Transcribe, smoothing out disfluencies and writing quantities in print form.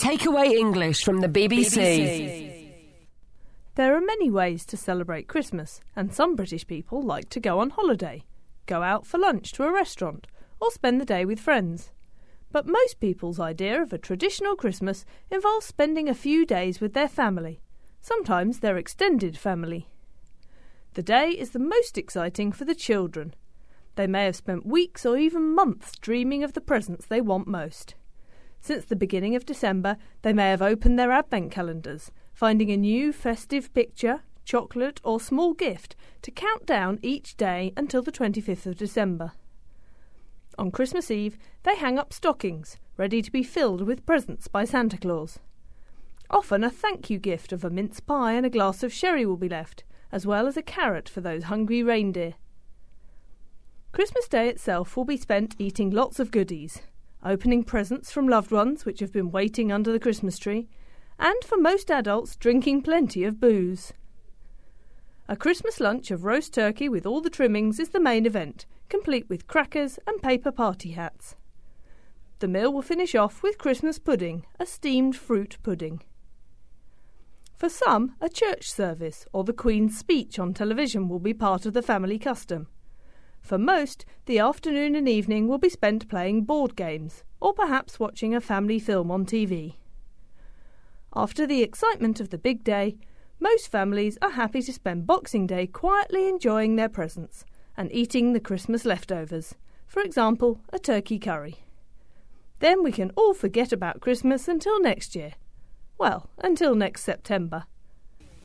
Takeaway English from the BBC. There are many ways to celebrate Christmas, and some British people like to go on holiday, go out for lunch to a restaurant, or spend the day with friends. But most people's idea of a traditional Christmas involves spending a few days with their family, sometimes their extended family. The day is the most exciting for the children. They may have spent weeks or even months dreaming of the presents they want most. Since the beginning of December, they may have opened their advent calendars, finding a new festive picture, chocolate or small gift to count down each day until the 25th of December. On Christmas Eve, they hang up stockings, ready to be filled with presents by Santa Claus. Often a thank you gift of a mince pie and a glass of sherry will be left, as well as a carrot for those hungry reindeer. Christmas Day itself will be spent eating lots of goodies, opening presents from loved ones which have been waiting under the Christmas tree, and for most adults drinking plenty of booze. A Christmas lunch of roast turkey with all the trimmings is the main event, complete with crackers and paper party hats. The meal will finish off with Christmas pudding, a steamed fruit pudding. For some, a church service or the Queen's speech on television will be part of the family custom. For most, the afternoon and evening will be spent playing board games, or perhaps watching a family film on TV. After the excitement of the big day, most families are happy to spend Boxing Day quietly enjoying their presents and eating the Christmas leftovers, for example, a turkey curry. Then we can all forget about Christmas until next year. Well, until next September.